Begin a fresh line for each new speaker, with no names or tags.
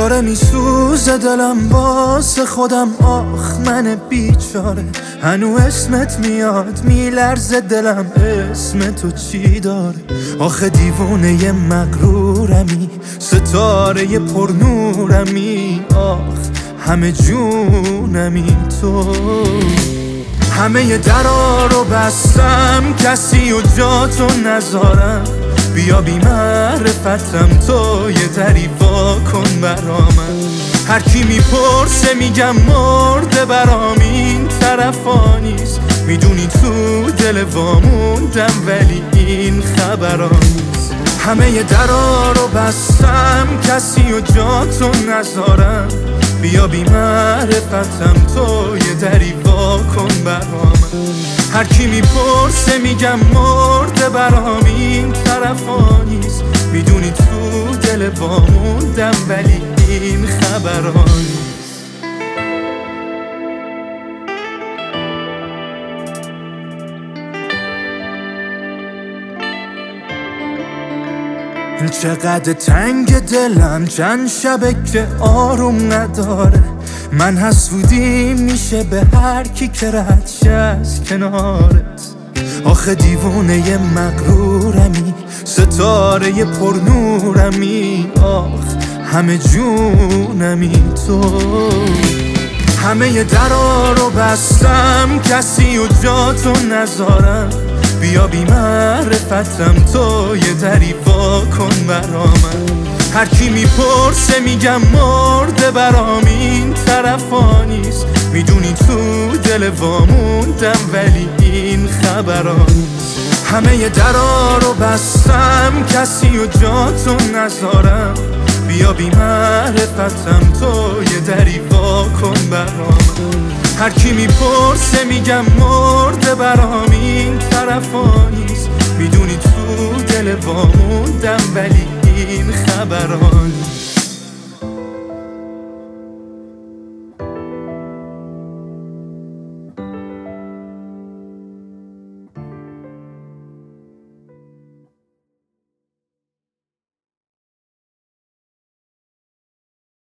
داره میسوزه دلم واسه خودم، آخ من بیچاره. هنو اسمت میاد میلرزه دلم، اسم تو چی داره؟ آخه دیوونه مغرورمی، ستاره پرنورمی، آخ همه جونمی تو. همه درا رو بستم، کسی و جا تو نذارم. بیا بی معرفتم تو، یه دری وا کن برامن. هر کی میپرسه میگم مرده برام، این طرفا نیست. میدونی تو دل واموندم ولی این خبرا نیست. همه درا رو بستم، کسی و جا تو نذارم. بیا بی معرفتم تو، یه دری وا کن برامن. هر کی میپرسه میگم مرده برام، این طرفا نیست. میدونی تو دل واموندم ولی این خبرا نیست. چقدر تنگ دلم، چند شبه که آروم نداره. من حسودی میشه به هر کی که رد شه از کنارت. آخه دیوونه مغرورمی، ستاره پرنورمی، آخ همه جونمی تو. همه درا رو بستم، کسی و جا تو نذارم. بیا بی معرفتم تو، یه دری وا کن برامن. هر کی میپرسه میگم مرده برام، این طرفا نیست. میدونی تو دل واموندم ولی این خبرا نیست. همه درا رو بستم، کسی و جا تو نذارم. بیا بی معرفتم تو، یه دری وا کن برامن. هر کی میپرسه میگم مرده برام، این طرفا نیست. میدونی تو دل واموندم ولی این خبرا نیست.